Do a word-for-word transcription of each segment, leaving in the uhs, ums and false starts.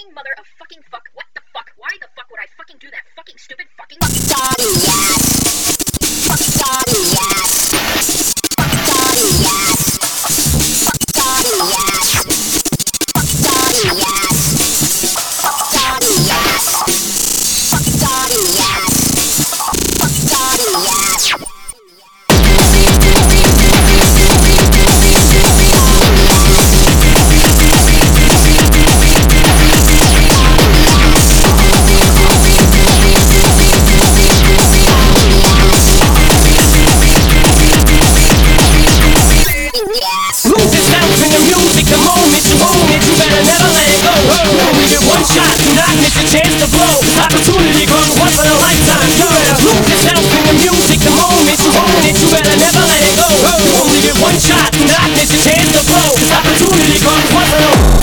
fucking mother of fucking fuck. What the fuck? Why the fuck would I fucking do that? Fucking stupid fucking Daddy, yes. Fuck daddy, yes. Fuck daddy, yes. Fuck daddy, yes. Fuck daddy, yes. Fuck daddy, yes. Fuck daddy, yes. Fuck daddy, yes. Lose yourself in the music, the moment you own it, you better never let it go. You only get one shot, do not miss your chance to blow. Opportunity comes once in a lifetime. You better lose yourself in the music, the moment you own it, you better never let it go. You only get one shot, do not miss your chance to blow. Opportunity comes once in a lifetime.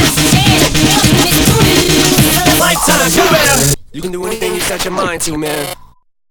You can do anything you set your mind to, man.